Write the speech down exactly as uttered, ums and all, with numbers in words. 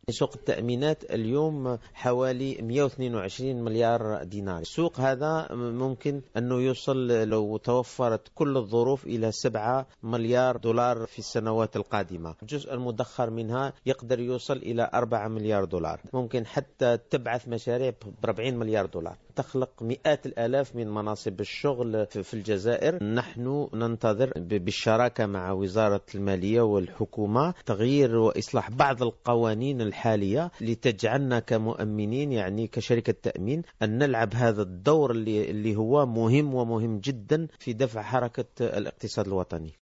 سوق التأمينات اليوم حوالي مئة واثنين وعشرين مليار دينار. السوق هذا ممكن أنه يوصل لو توفرت كل الظروف إلى سبعة مليار دولار في السنوات القادمة. الجزء المدخر منها يقدر يوصل إلى أربعة مليار دولار. ممكن حتى تبعث مشاريع بأربعين مليار دولار، تخلق مئات الآلاف من مناصب الشغل في الجزائر. نحن ننتظر بالشراكة مع وزارة المالية والحكومة تغيير وإصلاح بعض القوانين الحالية لتجعلنا كمؤمنين، يعني كشركة تأمين، أن نلعب هذا الدور اللي اللي هو مهم ومهم جدا في دفع حركة الاقتصاد الوطني.